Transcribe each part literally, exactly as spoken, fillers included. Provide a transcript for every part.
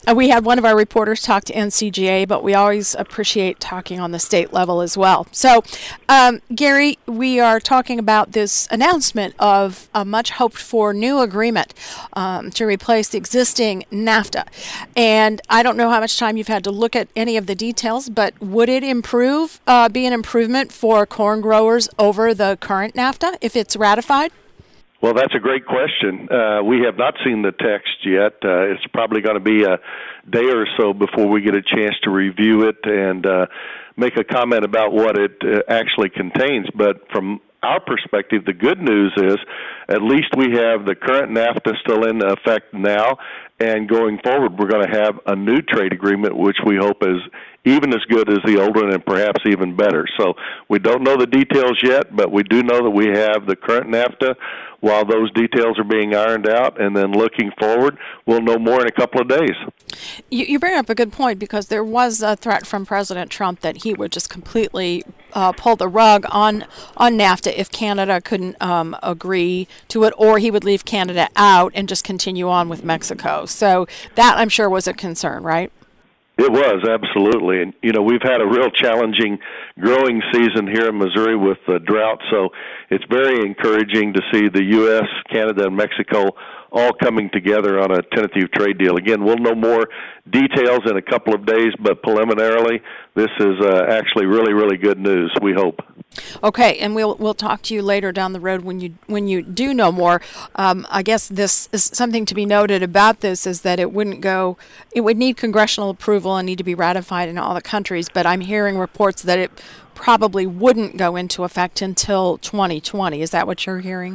Uh, we had one of our reporters talk to N C G A, but we always appreciate talking on the state level as well. So, um, Gary, we are talking about this announcement of a much hoped for new agreement um, to replace the existing NAFTA. And I don't know how much time you've had to look at any of the details, but would it improve, uh, be an improvement for corn growers over the current NAFTA if it's ratified? Well, that's a great question. Uh, we have not seen the text yet. Uh, it's probably going to be a day or so before we get a chance to review it and uh, make a comment about what it uh, actually contains. But from our perspective, the good news is at least we have the current NAFTA still in effect now, and going forward we're going to have a new trade agreement which we hope is even as good as the old one and perhaps even better. So we don't know the details yet, but we do know that we have the current NAFTA while those details are being ironed out, and then looking forward, we'll know more in a couple of days. You, you bring up a good point, because there was a threat from President Trump that he would just completely uh, pull the rug on, on NAFTA if Canada couldn't um, agree to it, or he would leave Canada out and just continue on with Mexico. So that, I'm sure, was a concern, right? It was, absolutely. And, you know, we've had a real challenging growing season here in Missouri with the drought, so it's very encouraging to see the U S, Canada, and Mexico all coming together on a tentative trade deal. Again, we'll know more details in a couple of days, but preliminarily, this is uh, actually really, really good news, we hope. Okay, and we'll we'll talk to you later down the road when you when you do know more. Um, I guess this is something to be noted about this is that it wouldn't go, it would need congressional approval and need to be ratified in all the countries, but I'm hearing reports that it probably wouldn't go into effect until twenty twenty. Is that what you're hearing?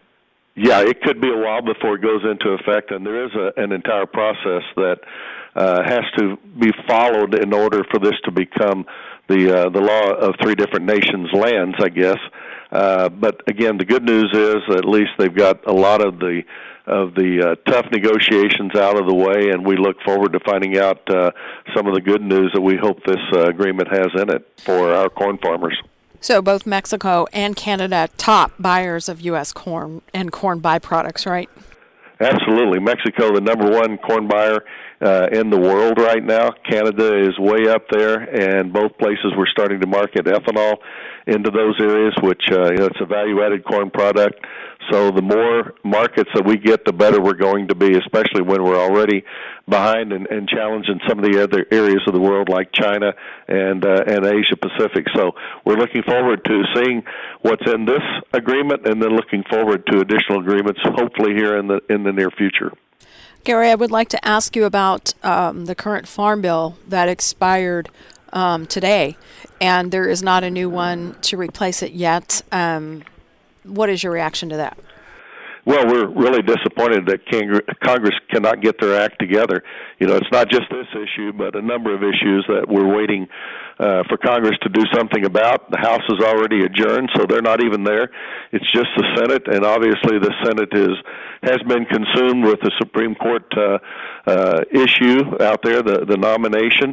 Yeah, it could be a while before it goes into effect, and there is a, an entire process that uh, has to be followed in order for this to become the uh, the law of three different nations' lands, I guess. Uh, but again, the good news is at least they've got a lot of the of the uh, tough negotiations out of the way, and we look forward to finding out uh, some of the good news that we hope this uh, agreement has in it for our corn farmers. So both Mexico and Canada, top buyers of U S corn and corn byproducts, right? Absolutely. Mexico, the number one corn buyer uh, in the world right now. Canada is way up there, and both places we're starting to market ethanol into those areas, which uh, you know, it's a value-added corn product. So the more markets that we get, the better we're going to be, especially when we're already behind and, and challenged in some of the other areas of the world like China and uh, and Asia Pacific. So we're looking forward to seeing what's in this agreement, and then looking forward to additional agreements, hopefully here in the in the near future. Gary, I would like to ask you about um, the current farm bill that expired um, today, and there is not a new one to replace it yet. Um, what is your reaction to that? Well, we're really disappointed that Congress cannot get their act together. You know, it's not just this issue, but a number of issues that we're waiting uh, for Congress to do something about. The House is already adjourned, so they're not even there. It's just the Senate, and obviously the Senate is has been consumed with the Supreme Court uh, uh, issue out there, the, the nomination.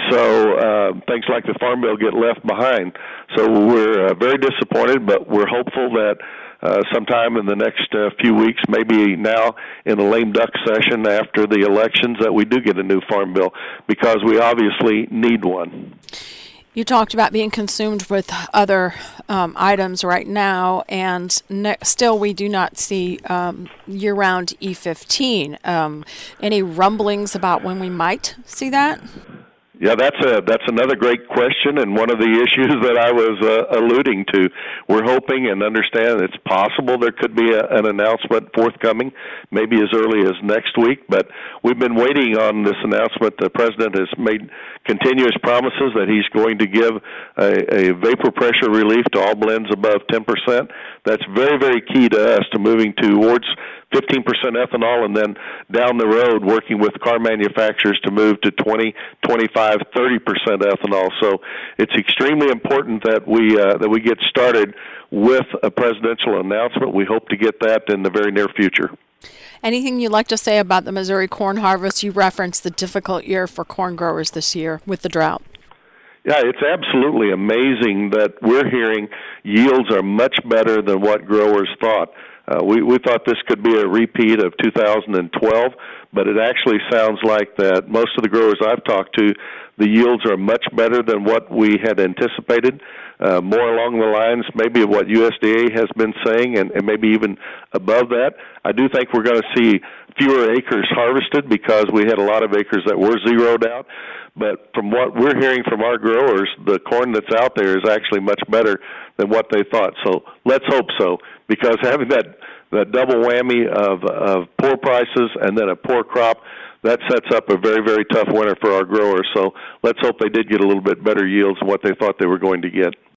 So uh, things like the Farm Bill get left behind. So we're uh, very disappointed, but we're hopeful that Uh, sometime in the next uh, few weeks, maybe now in the lame duck session after the elections, that we do get a new farm bill, because we obviously need one. You talked about being consumed with other um, items right now, and ne- still we do not see um, year-round E fifteen. Um, any rumblings about when we might see that? Yeah, that's a that's another great question, and one of the issues that I was uh, alluding to. We're hoping and understand it's possible there could be a, an announcement forthcoming, maybe as early as next week, but we've been waiting on this announcement. The President has made continuous promises that he's going to give a, a vapor pressure relief to all blends above ten percent. That's very, very key to us to moving towards fifteen percent ethanol, and then down the road working with car manufacturers to move to twenty, twenty-five, thirty percent ethanol. So it's extremely important that we uh, that we get started with a presidential announcement. We hope to get that in the very near future. Anything you'd like to say about the Missouri corn harvest? You referenced the difficult year for corn growers this year with the drought. Yeah, it's absolutely amazing that we're hearing yields are much better than what growers thought. Uh, we, we thought this could be a repeat of two thousand twelve, but it actually sounds like that most of the growers I've talked to, the yields are much better than what we had anticipated, uh, more along the lines maybe of what U S D A has been saying, and, and maybe even above that. I do think we're going to see fewer acres harvested because we had a lot of acres that were zeroed out. But from what we're hearing from our growers, the corn that's out there is actually much better than what they thought. So let's hope so, because having that, that double whammy of, of poor prices and then a poor crop, that sets up a very, very tough winter for our growers. So let's hope they did get a little bit better yields than what they thought they were going to get.